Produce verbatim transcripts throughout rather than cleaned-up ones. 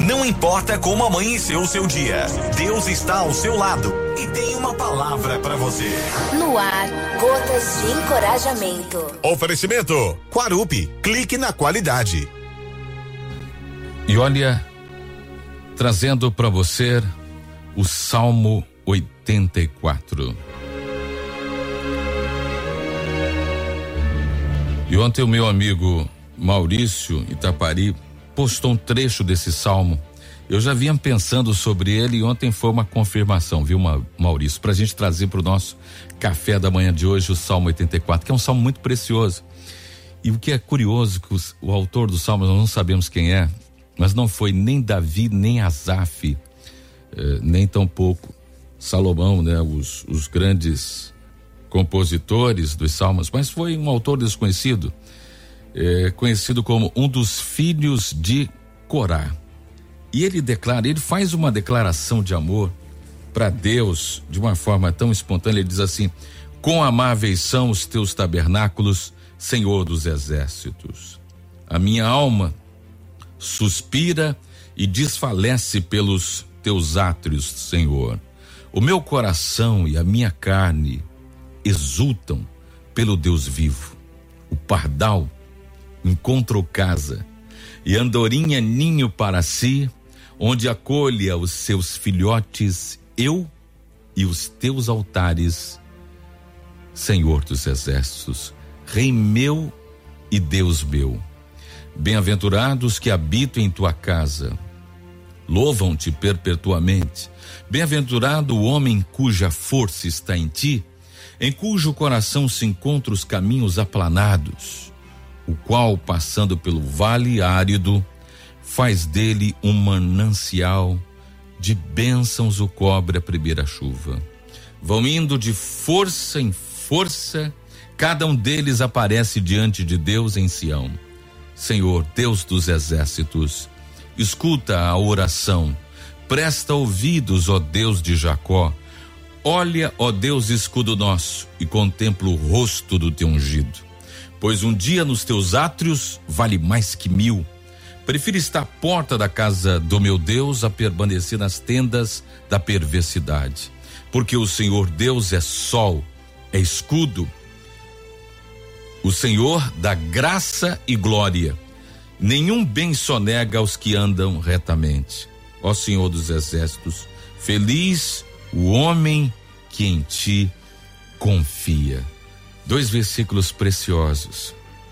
Não importa como amanheceu o seu dia, Deus está ao seu lado e tem uma palavra para você. No ar, gotas de encorajamento. Oferecimento Quarupi, clique na qualidade. E olha, trazendo para você o Salmo oitenta e quatro. E ontem o meu amigo Maurício Itapari postou um trecho desse salmo. Eu já vinha pensando sobre ele e ontem foi uma confirmação, viu, Maurício? Pra gente trazer pro nosso café da manhã de hoje o Salmo oitenta e quatro, que é um salmo muito precioso. E o que é curioso, que os, o autor do salmo, nós não sabemos quem é, mas não foi nem Davi, nem Asaf, eh, nem tampouco Salomão, né? Os, os grandes compositores dos salmos, mas foi um autor desconhecido, eh, conhecido como um dos filhos de Corá. E ele declara, ele faz uma declaração de amor para Deus de uma forma tão espontânea. Ele diz assim: quão amáveis são os teus tabernáculos, Senhor dos exércitos. A minha alma suspira e desfalece pelos teus átrios, Senhor. O meu coração e a minha carne exultam pelo Deus vivo. O pardal encontrou casa e andorinha ninho para si, onde acolha os seus filhotes, eu e os teus altares, Senhor dos exércitos, Rei meu e Deus meu. Bem-aventurados que habitam em tua casa, louvam-te perpetuamente. Bem-aventurado o homem cuja força está em ti, em cujo coração se encontram os caminhos aplanados, o qual, passando pelo vale árido, faz dele um manancial de bênçãos, o cobre a primeira chuva. Vão indo de força em força, cada um deles aparece diante de Deus em Sião. Senhor, Deus dos exércitos, escuta a oração, presta ouvidos, ó Deus de Jacó. Olha, ó Deus, escudo nosso, e contempla o rosto do teu ungido. Pois um dia nos teus átrios vale mais que mil. Prefiro estar à porta da casa do meu Deus a permanecer nas tendas da perversidade. Porque o Senhor Deus é sol, é escudo. O Senhor dá graça e glória. Nenhum bem sonega aos que andam retamente. Ó Senhor dos exércitos, feliz o homem que em ti confia. Dois versículos preciosos.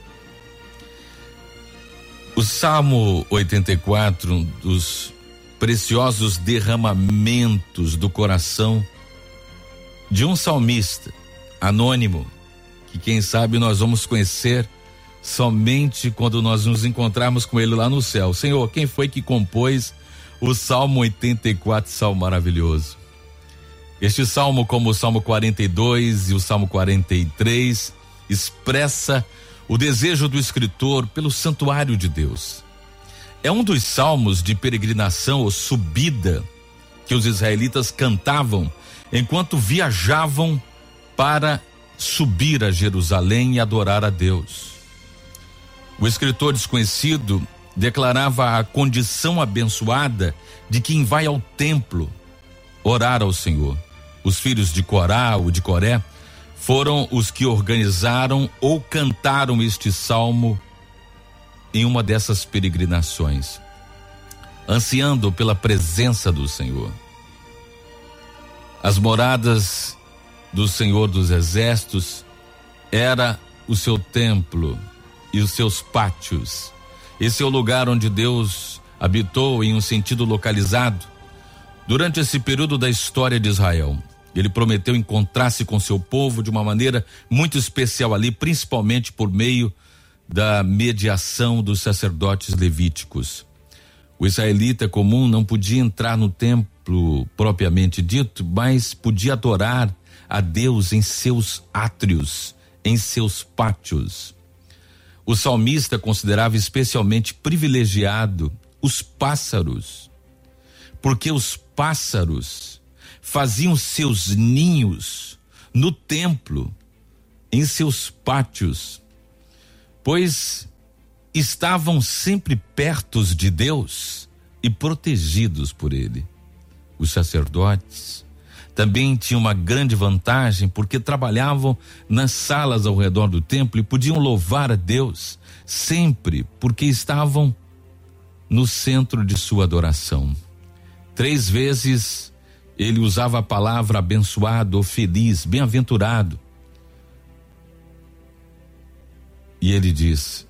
O Salmo oitenta e quatro, um dos preciosos derramamentos do coração de um salmista anônimo, que quem sabe nós vamos conhecer somente quando nós nos encontrarmos com ele lá no céu. Senhor, quem foi que compôs o Salmo oitenta e quatro, salmo maravilhoso? Este salmo, como o Salmo quarenta e dois e o Salmo quarenta e três, expressa o desejo do escritor pelo santuário de Deus. É um dos salmos de peregrinação ou subida que os israelitas cantavam enquanto viajavam para subir a Jerusalém e adorar a Deus. O escritor desconhecido declarava a condição abençoada de quem vai ao templo orar ao Senhor. Os filhos de Corá ou de Coré foram os que organizaram ou cantaram este salmo em uma dessas peregrinações, ansiando pela presença do Senhor. As moradas do Senhor dos exércitos era o seu templo e os seus pátios. Esse é o lugar onde Deus habitou em um sentido localizado. Durante esse período da história de Israel, ele prometeu encontrar-se com seu povo de uma maneira muito especial ali, principalmente por meio da mediação dos sacerdotes levíticos. O israelita comum não podia entrar no templo propriamente dito, mas podia adorar a Deus em seus átrios, em seus pátios. O salmista considerava especialmente privilegiado os pássaros, porque os pássaros faziam seus ninhos no templo, em seus pátios, pois estavam sempre perto de Deus, e protegidos por ele. Os sacerdotes também tinham uma grande vantagem porque trabalhavam nas salas ao redor do templo e podiam louvar a Deus sempre porque estavam no centro de sua adoração. Três vezes ele usava a palavra abençoado ou feliz, bem-aventurado. E ele diz: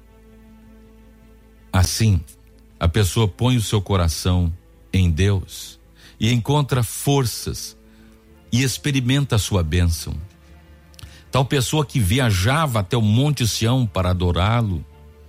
assim, a pessoa põe o seu coração em Deus e encontra forças e experimenta a sua bênção. Tal pessoa que viajava até o Monte Sião para adorá-lo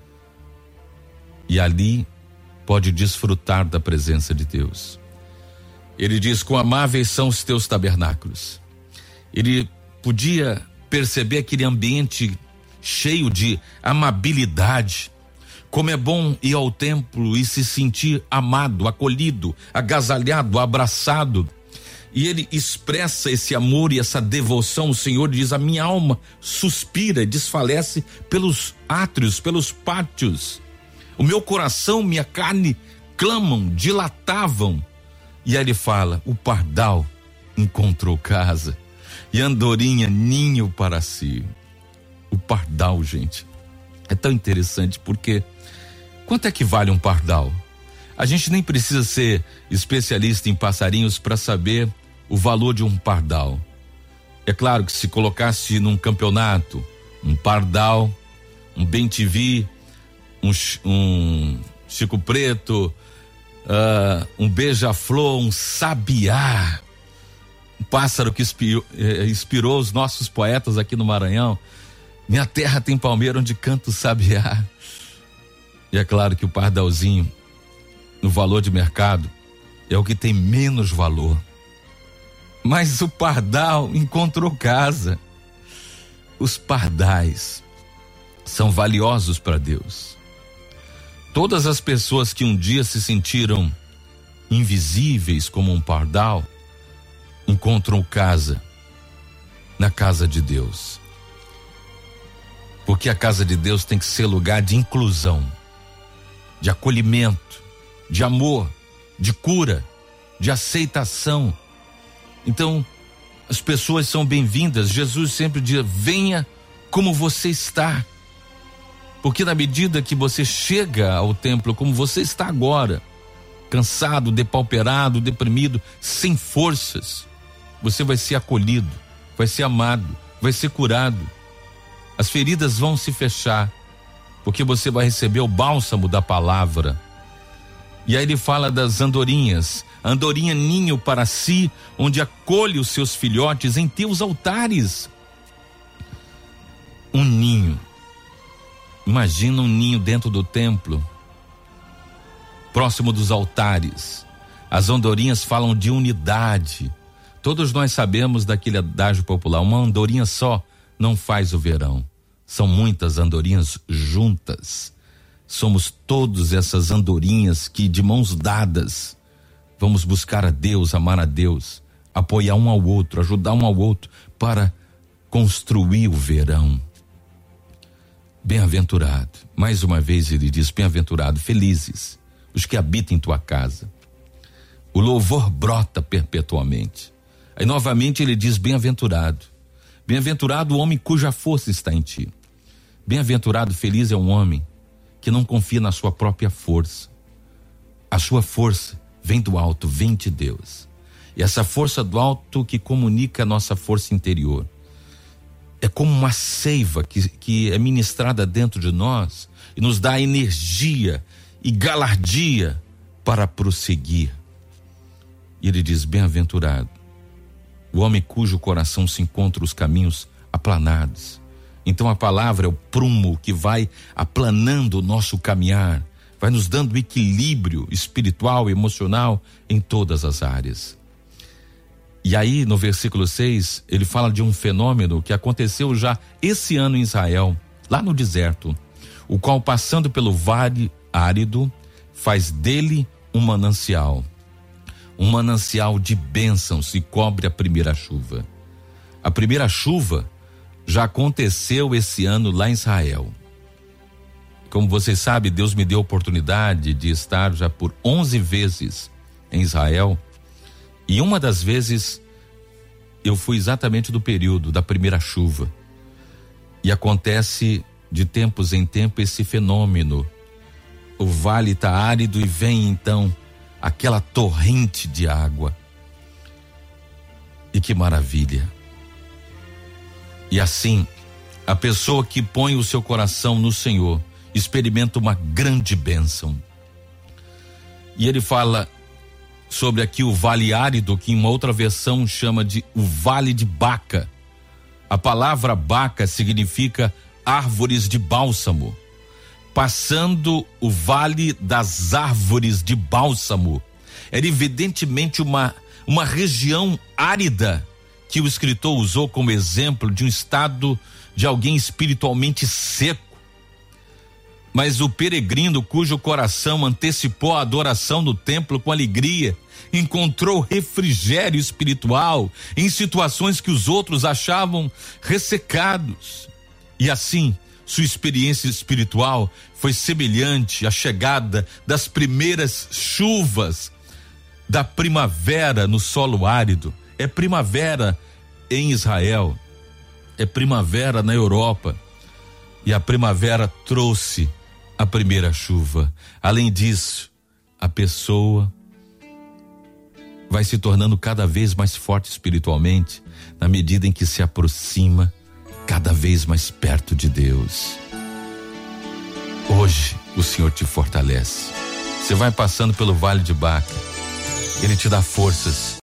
e ali pode desfrutar da presença de Deus. Ele diz: quão amáveis são os teus tabernáculos. Ele podia perceber aquele ambiente cheio de amabilidade. Como é bom ir ao templo e se sentir amado, acolhido, agasalhado, abraçado. E ele expressa esse amor e essa devoção. O Senhor diz: a minha alma suspira, desfalece pelos átrios, pelos pátios. O meu coração, minha carne clamam, dilatavam. E aí ele fala: o pardal encontrou casa e a andorinha ninho para si. O pardal, gente, é tão interessante porque quanto é que vale um pardal? A gente nem precisa ser especialista em passarinhos para saber o valor de um pardal. É claro que se colocasse num campeonato um pardal, um bem-te-vi, um, um Chico Preto, uh, um beija-flor, um sabiá, um pássaro que inspirou, eh, inspirou os nossos poetas aqui no Maranhão. Minha terra tem palmeira onde canta o sabiá. E é claro que o pardalzinho, no valor de mercado, é o que tem menos valor. Mas o pardal encontrou casa. Os pardais são valiosos para Deus. Todas as pessoas que um dia se sentiram invisíveis como um pardal, encontram casa na casa de Deus. Porque a casa de Deus tem que ser lugar de inclusão, de acolhimento, de amor, de cura, de aceitação. Então, as pessoas são bem-vindas. Jesus sempre diz: venha como você está. Porque na medida que você chega ao templo como você está agora, cansado, depauperado, deprimido, sem forças, você vai ser acolhido, vai ser amado, vai ser curado. As feridas vão se fechar, porque você vai receber o bálsamo da palavra. E aí ele fala das andorinhas. A andorinha ninho para si, onde acolhe os seus filhotes em teus altares. Um ninho. Imagina um ninho dentro do templo, próximo dos altares. As andorinhas falam de unidade. Todos nós sabemos daquele adágio popular: uma andorinha só não faz o verão. São muitas andorinhas juntas. Somos todas essas andorinhas que, de mãos dadas, vamos buscar a Deus, amar a Deus, apoiar um ao outro, ajudar um ao outro para construir o verão. Bem-aventurado, mais uma vez ele diz: bem-aventurado, felizes os que habitam em tua casa. O louvor brota perpetuamente. Aí novamente ele diz: bem-aventurado. Bem-aventurado o homem cuja força está em ti. Bem-aventurado, feliz é um homem que não confia na sua própria força. A sua força vem do alto, vem de Deus. E essa força do alto que comunica a nossa força interior. É como uma seiva que, que é ministrada dentro de nós e nos dá energia e galardia para prosseguir. E ele diz: bem-aventurado o homem cujo coração se encontra os caminhos aplanados. Então a palavra é o prumo que vai aplanando o nosso caminhar, vai nos dando equilíbrio espiritual e emocional em todas as áreas. E aí no versículo seis, ele fala de um fenômeno que aconteceu já esse ano em Israel, lá no deserto, o qual, passando pelo vale árido, faz dele um manancial. Um manancial de bênçãos e cobre a primeira chuva. A primeira chuva já aconteceu esse ano lá em Israel. Como vocês sabem, Deus me deu a oportunidade de estar já por onze vezes em Israel, e uma das vezes eu fui exatamente do período da primeira chuva, e acontece de tempos em tempos esse fenômeno. O vale está árido e vem então aquela torrente de água, e que maravilha. E assim, a pessoa que põe o seu coração no Senhor experimenta uma grande bênção. E ele fala sobre aqui o vale árido, que em uma outra versão chama de o vale de Baca. A palavra Baca significa árvores de bálsamo. Passando o vale das árvores de bálsamo, era evidentemente uma, uma região árida, que o escritor usou como exemplo de um estado de alguém espiritualmente seco. Mas o peregrino, cujo coração antecipou a adoração no templo com alegria, encontrou refrigério espiritual em situações que os outros achavam ressecados. E assim, sua experiência espiritual foi semelhante à chegada das primeiras chuvas da primavera no solo árido. É primavera em Israel, é primavera na Europa, e a primavera trouxe a primeira chuva. Além disso, a pessoa vai se tornando cada vez mais forte espiritualmente, na medida em que se aproxima cada vez mais perto de Deus. Hoje o Senhor te fortalece. Você vai passando pelo vale de Baca, Ele te dá forças